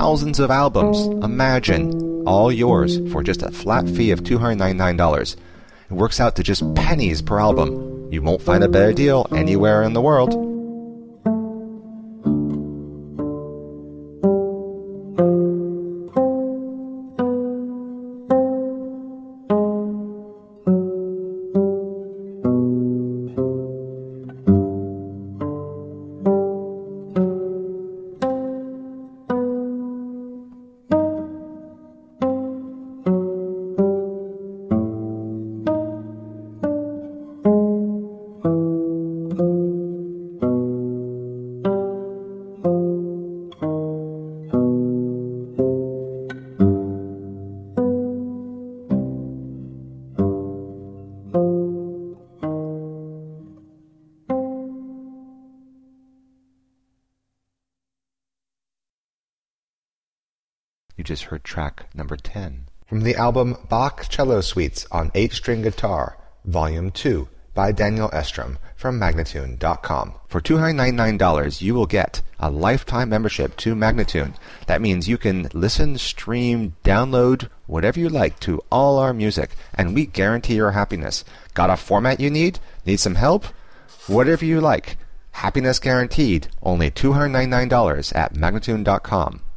thousands of albums. Imagine, all yours for just a flat fee of $299. It works out to just pennies per album. You won't find a better deal anywhere in the world. You just heard track number 10 from the album Bach Cello Suites on 8-String Guitar, Volume 2 by Daniel Estrom from Magnatune.com. For $299, you will get a lifetime membership to Magnatune. That means you can listen, stream, download, whatever you like to all our music, and we guarantee your happiness. Got a format you need? Need some help? Whatever you like. Happiness guaranteed. Only $299 at Magnatune.com.